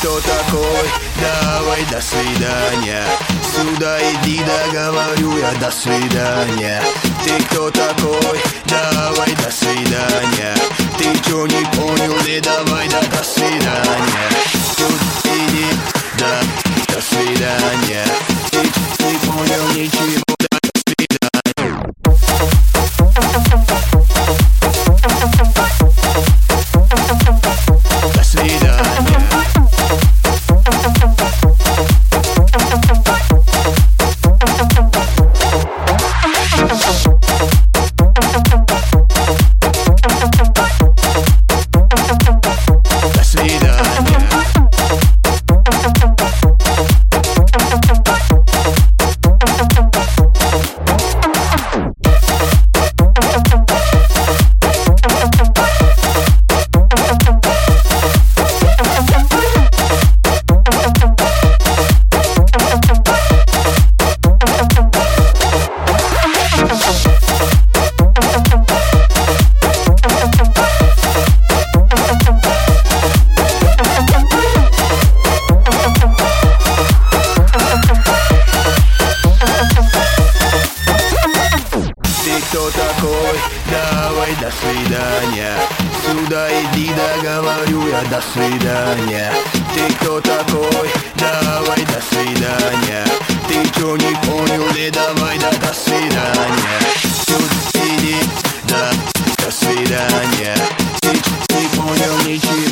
кто такой? Давай, до свидания. Сюда иди, да говорю я, до свидания. Ты кто такой? Давай, до свидания. Ты чё не понял, ли? Давай, да, до свидания. Тут иди, да, до свидания. Ты не понял ничего, да, до свидания. До свидания. Кто такой? Давай, до свидания. Сюда иди, да говорю я, до свидания. Ты кто такой? Давай, до свидания. Ты чё не понял, ли? Давай, да, до свидания. Тут иди, да, до свидания. Ты не понял ничего.